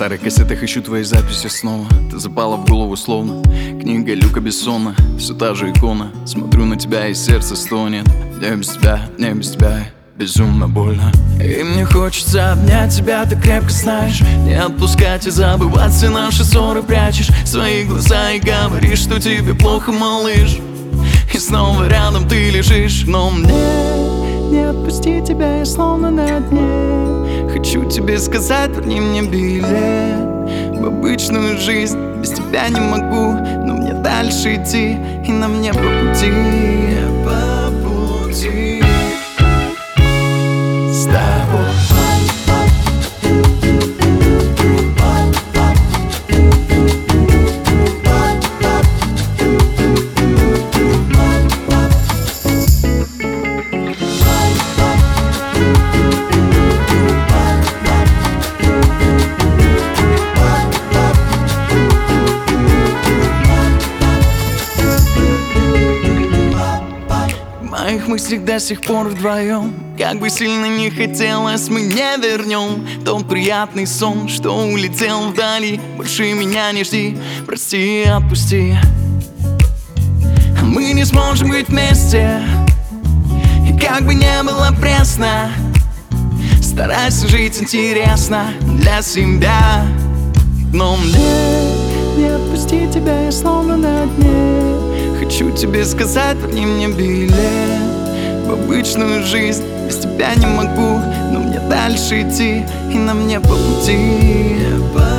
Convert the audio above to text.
старых кассетах ищу твои записи снова. Ты запала в голову словно книга Люка Бессона. Все та же икона, смотрю на тебя и сердце стонет. Мне без тебя безумно больно. И мне хочется обнять тебя, ты крепко знаешь. Не отпускать и забывать все наши ссоры. Прячешь свои глаза и говоришь, что тебе плохо, малыш. И снова рядом ты лежишь. Но мне не отпустить тебя, я словно на дне. Хочу тебе сказать, верни мне билет в обычную жизнь. Без тебя не могу, но мне дальше идти. И на мне по пути с тобой. В моих мыслях до сих пор вдвоем. Как бы сильно не хотелось, мы не вернем тот приятный сон, что улетел вдали. Больше меня не жди, прости и отпусти. Мы не сможем быть вместе, и как бы не было пресно, старайся жить интересно для себя. Но мне не отпустить тебя, я словно на дне. Хочу тебе сказать, верни мне билет в обычную жизнь. Без тебя не могу, но мне дальше идти. И на мне по пути